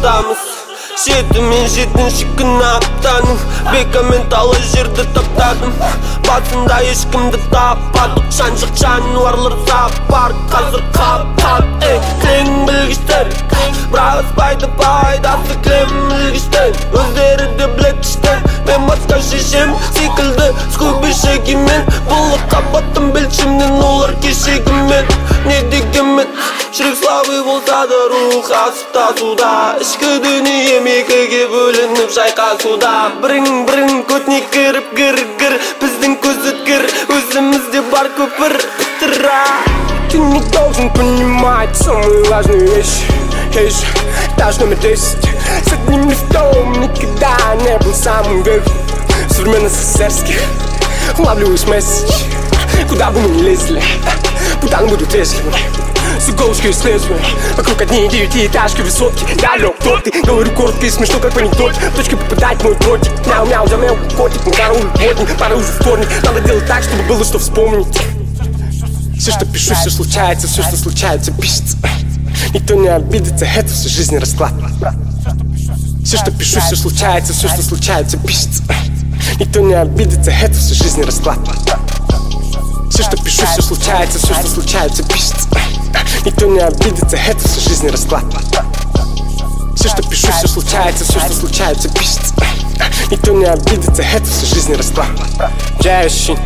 аптамыз Жетімен жетінші күн аптаның Бекамен талай жерді таптадым Басында ешкімді таппадық Жан-жақ жануарлар сапар Қазір қап-қап, кілең білгіштер Бірақ аспайды пайдасы кілем білгіштен Өздері де білгіштер Мен басқа шешем секілді Скуби-шегімен Бұлыққа баттым белшімнен Олар кешегімен Не дегенмен Жүрек слабый болса да рух асып-тасуда Ішкі дүнием екіге бөлініп шайқасуда Бірің көтіне кіріп гір-гір Біздің көз өткір Өзімізде бар көпір Бітіра Ты не должен понимать самые важные вещи Этаж номер 10 С одним листом никогда не был самым верхом Современных СССРских Улавливаешь месседж Куда бы мы ни лезли Путаны будут вежливы С иголочкой следствия Вокруг одни девятиэтажки, высотки Я лёг, кто ты? Говорю коротко и смешно, как в анекдоте В точке попадать мой дротик Мяу-мяу, замел котик На карауле плотник, пора уже вторник Надо делать так, чтобы было что вспомнить Все, что пишу, все случается Все, что случается, пишется Никто не обидится, это всю жизнь расклад Все, что пишу, все случается Все, что случается, пишется Никто не обидится, это всю жизнь расклад Все, что пишу, все случается Все, что случается, пишется Никто не обидится, это всю жизнь расклад Все, что пишу, все случается Все, что случается, пишется Никто не обидится, это всю жизнь расклад Я ощущен,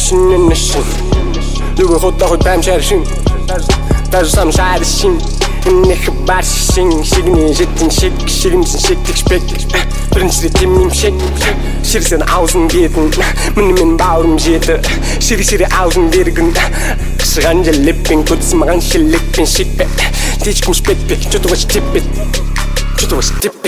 любой ход да хоть прям шаришин Даже сам шаришин Не хабаршишин Шегіне жеттің шек Шегімсің шектік шпек Бірінші рет емнем шек Шерсен аузын бетін Мұнымен бауырым жеті Шері аузын бергін Қышыған желеппен көтісі маған шелекпен шекпе Течкім шпетпе Что-то ваш теппет Что-то ваш теппет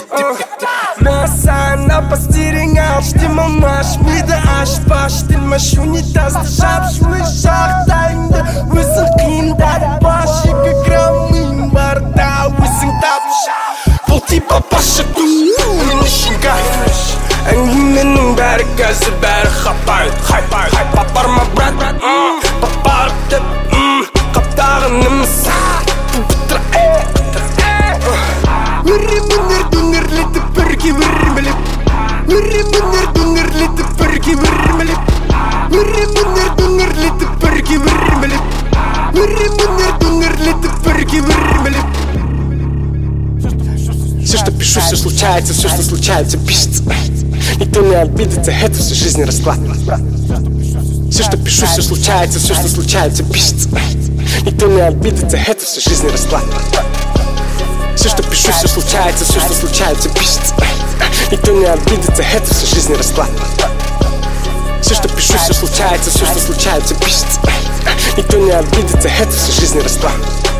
Мәсан апастерің аш Демам аш Миді аш баш Тілмаш унитазды жап Шулы жағдайыңды Өзің қиындады баш 2 грамм барда Өзің тапш Бұл типа паша-ту Мен үшін кайф Әңгіменің бәрі қазір бәрі Хайп Папар ма брат Папар деп Қаптағынымыз Өрімінер дүнерлетіп бірге өрмелеп Өрімінер дүнерлетіп бірге өрмелеп Өрімінер дүнерлетіп бірге өрмелеп Өрімінер дүнерлетіп бірге өрмелеп Все, что пишу, все случается Все, что случается, пишется Никто не обидится, это всю жизнь расклад Все, что пишу, все случается Все, что случается, пишется Никто не обидится, это всю жизнь расклад Все, что пишу, все случается Все, что случается, пишется Никто не обидится, это всю жизнь расклад Все, что пишу, все случается Все, что случается, пишется Никто не обидится, это всю жизнь расклад